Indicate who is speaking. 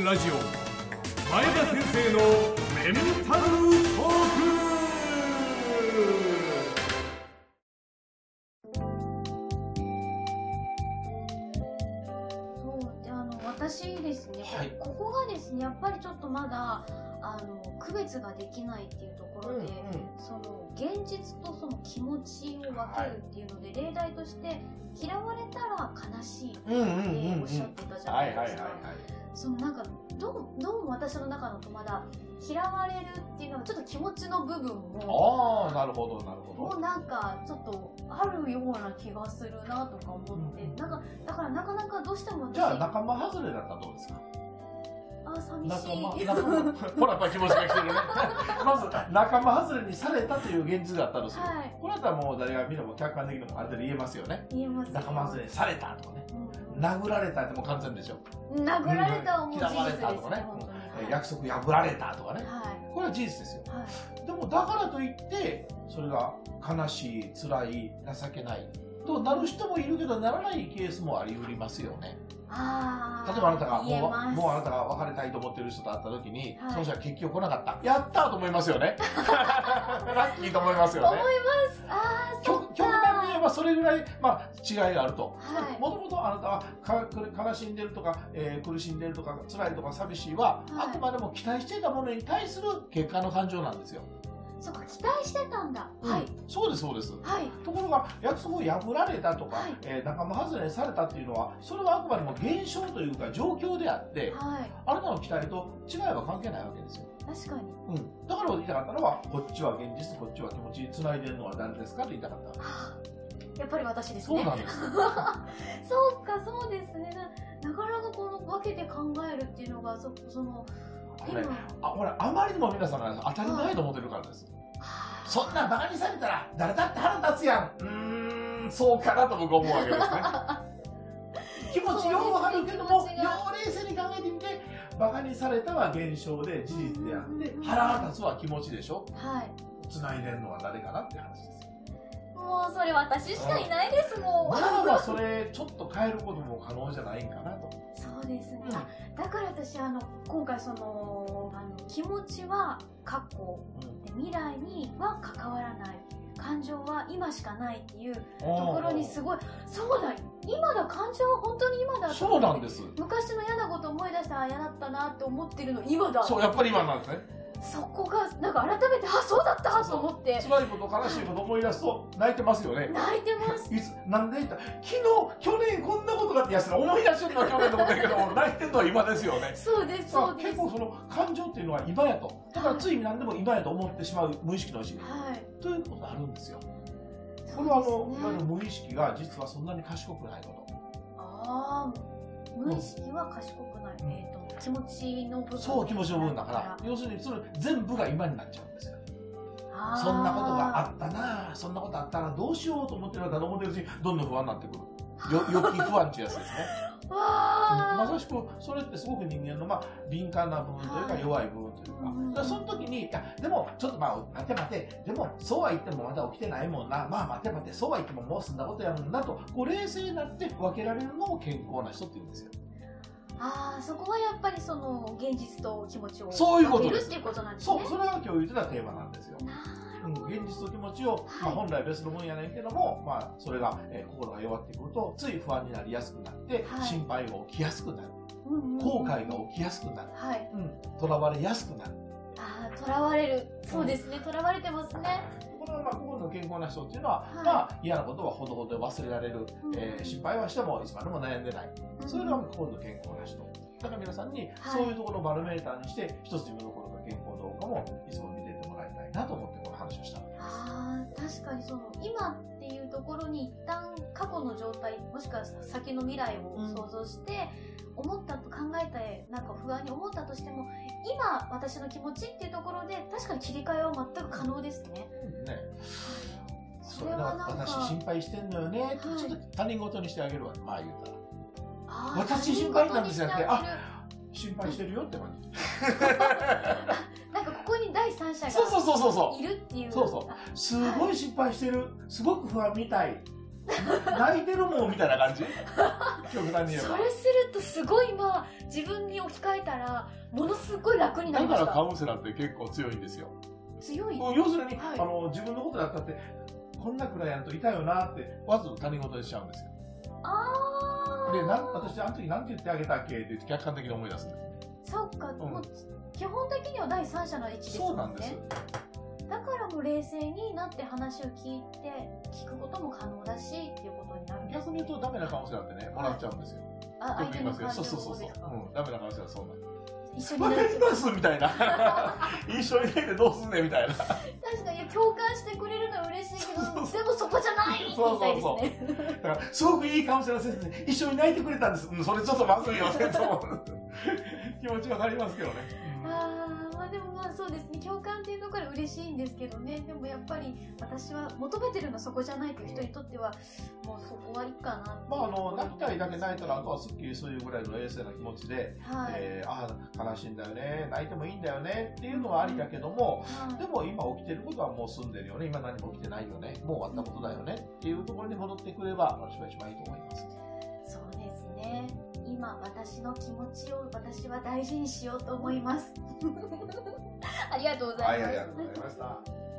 Speaker 1: ンラジオ前田先生のメンタルトーク。
Speaker 2: 私ですね、
Speaker 3: はい、
Speaker 2: ここがですねやっぱりちょっとまだ区別ができないっていうところで、その現実とその気持ちを分けるっていうので、例題として嫌われたら悲しいっておっしゃってたじゃないですか。そのなんかどうも私の中のとまだ嫌われるっていうのはちょっと気持ちの部分も
Speaker 3: なるほどなるほど、
Speaker 2: もうなんかちょっとあるような気がするなとか思って、だからなかなかどうしても私、
Speaker 3: じゃあ仲間外れだったらどうですか。
Speaker 2: 寂しい。
Speaker 3: ほらやっぱり気持ちが来てるねまず仲間外れにされたという現実があったんですよ、これだったらもう誰が見ても客観的にもある程度言えますよね。
Speaker 2: 言えますよ。
Speaker 3: 仲間外れにされたとかね、殴られたってもう完全でしょ。
Speaker 2: 殴られたはもう事実ですね。
Speaker 3: 約束破られたとかね、これは事実ですよ、でもだからといってそれが悲しい辛い情けないとなる人もいるけど、ならないケースもありうりますよね。例えばあなたがもうあなたが別れたいと思っている人と会った時に、その人は結局来なかった、やったーと思いますよねラッキーと思いますよね。
Speaker 2: 思います。
Speaker 3: 極端に言えばそれぐらい、違いがあると。もともとあなたは悲しんでるとか、苦しんでるとか辛いとか寂しいは、あくまでも期待していたものに対する結果の感情なんですよ。
Speaker 2: そうか、期待してたんだ。
Speaker 3: そうですそうです。ところが約束を破られたとか、仲間外れにされたっていうのは、それはあくまでも現象というか状況であって、あなたの期待と違いは関係ないわけですよ。
Speaker 2: 確かに。
Speaker 3: だから言いたかったのは、こっちは現実、こっちは気持ち、つないでるのは誰ですかと言いたかった。
Speaker 2: やっぱり私ですね。
Speaker 3: そうなんです
Speaker 2: そうか、そうですね。なかなかこの分けて考えるっていうのがその
Speaker 3: これあまりにも皆さん当たり前と思ってるからです。そんなバカにされたら誰だって腹立つやん。そうかなと僕は思うわけですね気持ちようわかるけども、よう冷静に考えてみて、バカにされたは現象で事実であって、腹が立つは気持ちでしょ。繋いでるのは誰かなって話ですよ。
Speaker 2: もうそれ私しかいないですもん。
Speaker 3: ならばそれちょっと変えることも可能じゃないんかなと。
Speaker 2: そうですね、だから私今回その気持ちは過去、未来には関わらない、感情は今しかないっていうところにすごい、そうだ、今だ、感情は本当に今だ。
Speaker 3: そうなんです。
Speaker 2: 昔の嫌なこと思い出したら嫌だったなって思ってるの今だ。
Speaker 3: そう、やっぱり今なんですね。
Speaker 2: そこがなんか改めて、そうだったと思って、
Speaker 3: 辛いこと悲しいこと思い出すと泣いてますよね。
Speaker 2: 泣いてます。
Speaker 3: なんで言ったら去年こんなことがあってやつら思い出してるのは去年のことだけど泣いてるのは今ですよね。
Speaker 2: そうですそうです。
Speaker 3: 結構その感情っていうのは今やと、だからつい何でも今やと思ってしまう無意識のうちに、ということがあるんですよ。これはいわゆる無意識が実はそんなに賢くないこと。
Speaker 2: 無意識は賢くない、気持ちの部分。
Speaker 3: そう、気持ちの部分だから、要するにそれ全部が今になっちゃうんですよ。そんなことがあったな、そんなことあったらどうしようと思ってるから思ってるうちにどんどん不安になってくる。予期不安っていうやつですねまさしくそれってすごく人間の敏感な部分というか弱い部分というか、その時にでもちょっと待て、でもそうは言ってもまだ起きてないもんな、待て、そうは言ってももう済んだことやるんだと、こう冷静になって分けられるのを健康な人って言うんですよ。
Speaker 2: そこはやっぱりその現実と気持ちを
Speaker 3: 分け
Speaker 2: るっていうことなんですね。
Speaker 3: それが今日言ってたテーマなんですよ。現実と気持ちを、本来別の分野やねんけども、それが、心が弱ってくるとつい不安になりやすくなって、心配が起きやすくなる、後悔が起きやすくなる、とらわれやすくなる。
Speaker 2: とらわれる、そうですね、とらわれてますね。
Speaker 3: これは心の健康な人っていうのは、嫌なことはほどほどで忘れられる、心配はしてもいつまでも悩んでない、そういうのが心の健康な人だから、皆さんにそういうところをバロメーターにして一つ自分の心が健康どうかもいつも見ててもらいたいなと思ってこの話をした。
Speaker 2: 確かにその今っていうところに一旦過去の状態、もしくは先の未来を想像して思ったと考えて、なんか不安に思ったとしても、今私の気持ちっていうところで確かに切り替えは全く可能ですね。
Speaker 3: それは私心配してんのよねってちょっと他人事にしてあげるわ。言うたら私心配なんですよって、心配してるよって感じ
Speaker 2: なんかここに第三者がいるっていう。
Speaker 3: すごい心配してる、すごく不安みたい、 泣いてるもんみたいな感じ極端に言えば。
Speaker 2: それするとすごい今自分に置き換えたらものすごい楽になりました。
Speaker 3: だからカウンセラーって結構強いんですよ。
Speaker 2: 強い。
Speaker 3: 要するに、
Speaker 2: はい、
Speaker 3: 自分のことだったってこんなクライアントいたよなってわざと他人事にしちゃうんですよ。で私あの時なんて言ってあげたっけって言って客観的に思い出すんです。
Speaker 2: そうか、もう基本的には第三者の位置ですもんね。
Speaker 3: そうなんです。
Speaker 2: だからもう冷静になって話を聞くことも可能だしっていうことになるんです。
Speaker 3: 逆に言うとダメなカウンセラーってね、もらっちゃうんですよ。
Speaker 2: 相手の感情を
Speaker 3: そう、ダメなカウンセラーはそうなんです。
Speaker 2: 一緒に
Speaker 3: わかりますみたいな一緒にいてどうすんねんみたいな。
Speaker 2: 確かに共感してくれるのは嬉しいけどでもそこじゃないみたいですね。
Speaker 3: だからすごくいいカウンセラー先生で一緒に泣いてくれたんです、それちょっとまずいよねと思う気持ちわかりますけどね。
Speaker 2: でもそうですね、共感っていうのから嬉しいんですけどね。でもやっぱり私は求めてるのはそこじゃないという人にとってはもうそこはいいかなって
Speaker 3: 泣きたいだけ泣いたらあとはすっきりそういうぐらいの冷静な気持ちで、悲しいんだよね、泣いてもいいんだよねっていうのはありだけども、でも今起きてることはもう済んでるよね、今何も起きてないよね、もう終わったことだよねっていうところに戻ってくれば私は一番いいと思います。
Speaker 2: そうですね、今私の気持ちを私は大事にしようと思いますありがとうございます。
Speaker 3: はい、ありがとうございました。